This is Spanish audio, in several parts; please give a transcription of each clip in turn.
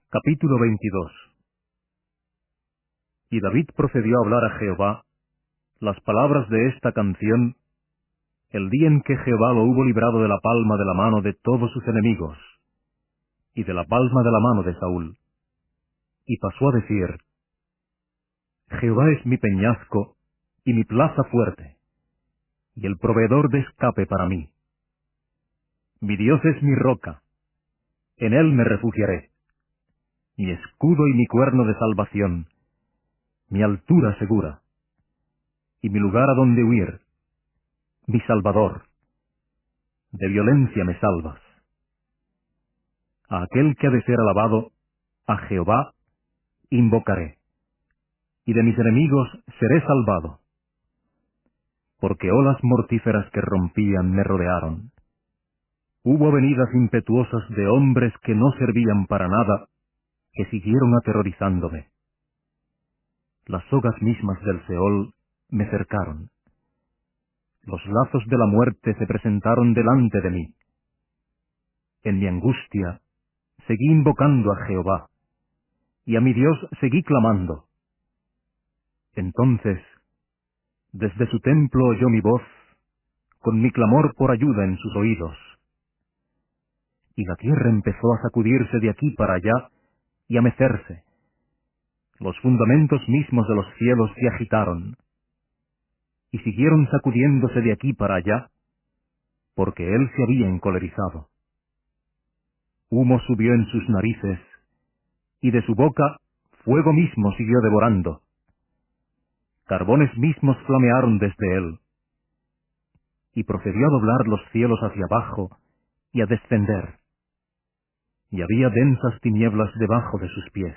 Capítulo 22. Y David procedió a hablar a Jehová las palabras de esta canción el día en que Jehová lo hubo librado de la palma de la mano de todos sus enemigos, y de la palma de la mano de Saúl. Y pasó a decir: Jehová es mi peñasco y mi plaza fuerte, y el proveedor de escape para mí. Mi Dios es mi roca, en él me refugiaré, mi escudo y mi cuerno de salvación, mi altura segura, y mi lugar a donde huir, mi Salvador. De violencia me salvas. A aquel que ha de ser alabado, a Jehová, invocaré, y de mis enemigos seré salvado. Porque olas mortíferas que rompían me rodearon. Hubo venidas impetuosas de hombres que no servían para nada, que siguieron aterrorizándome. Las sogas mismas del Seol me cercaron. Los lazos de la muerte se presentaron delante de mí. En mi angustia seguí invocando a Jehová, y a mi Dios seguí clamando. Entonces, desde su templo oyó mi voz, con mi clamor por ayuda en sus oídos. Y la tierra empezó a sacudirse de aquí para allá y a mecerse. Los fundamentos mismos de los cielos se agitaron, y siguieron sacudiéndose de aquí para allá, porque él se había encolerizado. Humo subió en sus narices, y de su boca fuego mismo siguió devorando. Carbones mismos flamearon desde él, y procedió a doblar los cielos hacia abajo y a descender, y había densas tinieblas debajo de sus pies.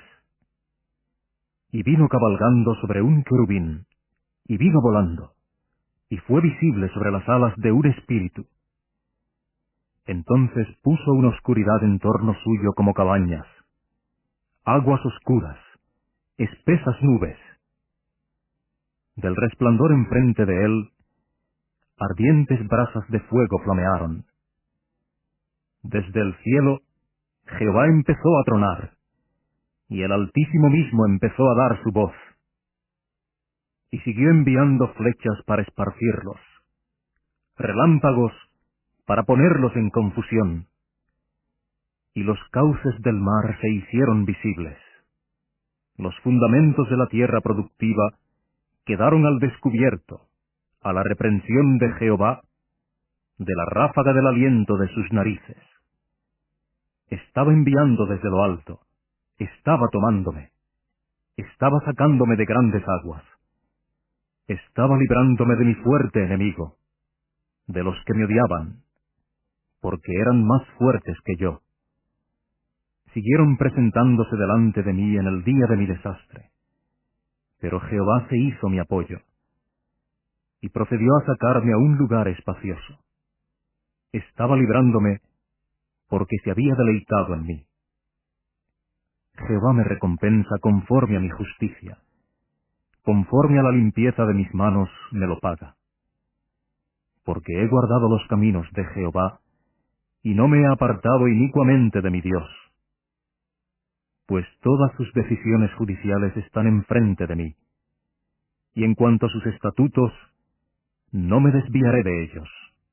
Y vino cabalgando sobre un querubín, y vino volando, y fue visible sobre las alas de un espíritu. Entonces puso una oscuridad en torno suyo como cabañas, aguas oscuras, espesas nubes. Del resplandor enfrente de él, ardientes brasas de fuego flamearon. Desde el cielo, Jehová empezó a tronar, y el Altísimo mismo empezó a dar su voz. Y siguió enviando flechas para esparcirlos, relámpagos para ponerlos en confusión. Y los cauces del mar se hicieron visibles. Los fundamentos de la tierra productiva quedaron al descubierto, a la reprensión de Jehová, de la ráfaga del aliento de sus narices. Estaba enviando desde lo alto, estaba tomándome, estaba sacándome de grandes aguas, estaba librándome de mi fuerte enemigo, de los que me odiaban, porque eran más fuertes que yo. Siguieron presentándose delante de mí en el día de mi desastre, pero Jehová se hizo mi apoyo, y procedió a sacarme a un lugar espacioso. Estaba librándome porque se había deleitado en mí. Jehová me recompensa conforme a mi justicia, conforme a la limpieza de mis manos me lo paga. Porque he guardado los caminos de Jehová, y no me he apartado inicuamente de mi Dios. Pues todas sus decisiones judiciales están enfrente de mí, y en cuanto a sus estatutos, no me desviaré de ellos.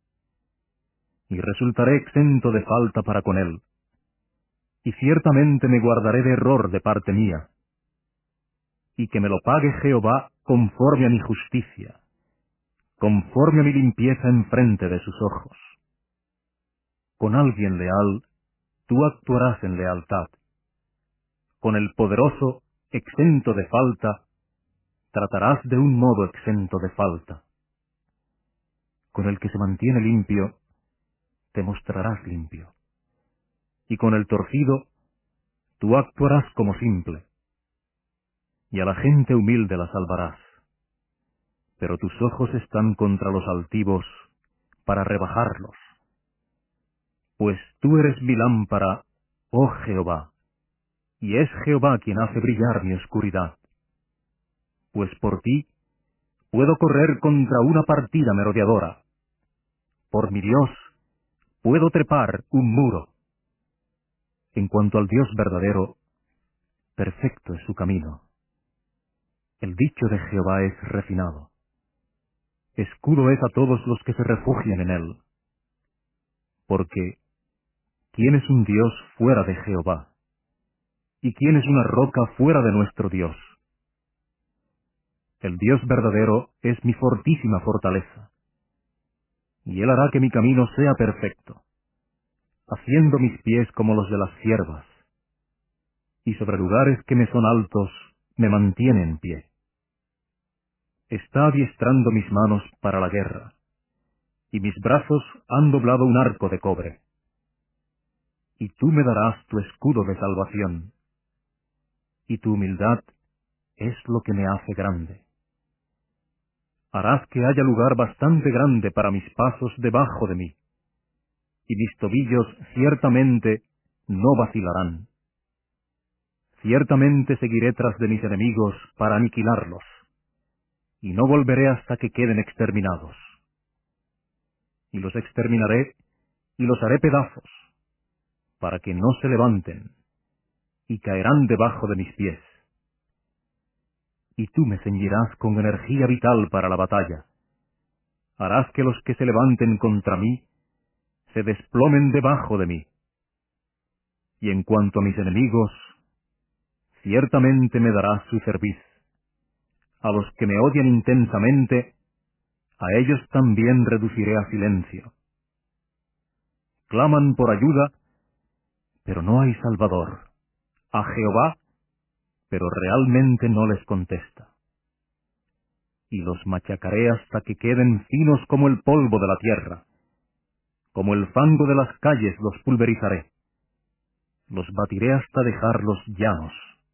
Y resultaré exento de falta para con él, y ciertamente me guardaré de error de parte mía, y que me lo pague Jehová conforme a mi justicia, conforme a mi limpieza enfrente de sus ojos. Con alguien leal, tú actuarás en lealtad. Con el poderoso, exento de falta, tratarás de un modo exento de falta. Con el que se mantiene limpio, te mostrarás limpio. Y con el torcido, tú actuarás como simple. Y a la gente humilde la salvarás. Pero tus ojos están contra los altivos para rebajarlos. Pues tú eres mi lámpara, oh Jehová, y es Jehová quien hace brillar mi oscuridad. Pues por ti puedo correr contra una partida merodeadora. Por mi Dios puedo trepar un muro. En cuanto al Dios verdadero, perfecto es su camino. El dicho de Jehová es refinado. Escudo es a todos los que se refugian en él. Porque, ¿quién es un Dios fuera de Jehová? ¿Y quién es una roca fuera de nuestro Dios? El Dios verdadero es mi fortísima fortaleza, y él hará que mi camino sea perfecto, haciendo mis pies como los de las ciervas, y sobre lugares que me son altos me mantiene en pie. Está adiestrando mis manos para la guerra, y mis brazos han doblado un arco de cobre. Y tú me darás tu escudo de salvación, y tu humildad es lo que me hace grande. Harás que haya lugar bastante grande para mis pasos debajo de mí, y mis tobillos ciertamente no vacilarán. Ciertamente seguiré tras de mis enemigos para aniquilarlos, y no volveré hasta que queden exterminados. Y los exterminaré, y los haré pedazos, para que no se levanten, y caerán debajo de mis pies. Y tú me ceñirás con energía vital para la batalla. Harás que los que se levanten contra mí se desplomen debajo de mí. Y en cuanto a mis enemigos, ciertamente me darás su cerviz. A los que me odian intensamente, a ellos también reduciré a silencio. Claman por ayuda, pero no hay salvador. A Jehová, pero realmente no les contesta. Y los machacaré hasta que queden finos como el polvo de la tierra. Como el fango de las calles los pulverizaré. Los batiré hasta dejarlos llanos.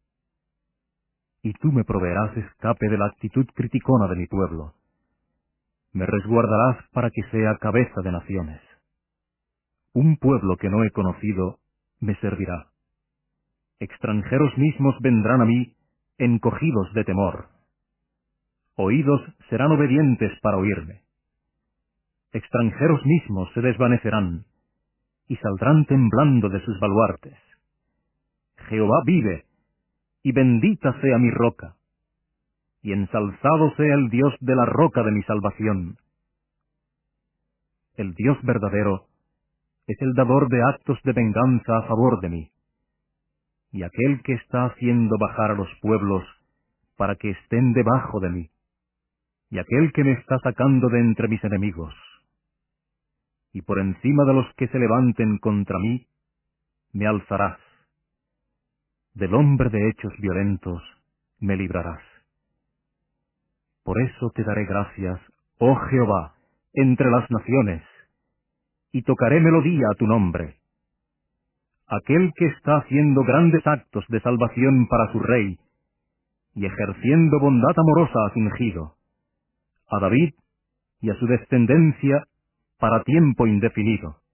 Y tú me proveerás escape de la actitud criticona de mi pueblo. Me resguardarás para que sea cabeza de naciones. Un pueblo que no he conocido me servirá. Extranjeros mismos vendrán a mí, encogidos de temor. Oídos serán obedientes para oírme. Extranjeros mismos se desvanecerán, y saldrán temblando de sus baluartes. Jehová vive, y bendita sea mi roca, y ensalzado sea el Dios de la roca de mi salvación. El Dios verdadero es el dador de actos de venganza a favor de mí, y aquel que está haciendo bajar a los pueblos para que estén debajo de mí, y aquel que me está sacando de entre mis enemigos. Y por encima de los que se levanten contra mí, me alzarás. Del hombre de hechos violentos me librarás. Por eso te daré gracias, oh Jehová, entre las naciones, y tocaré melodía a tu nombre. Aquel que está haciendo grandes actos de salvación para su rey, y ejerciendo bondad amorosa a su ungido, a David y a su descendencia para tiempo indefinido.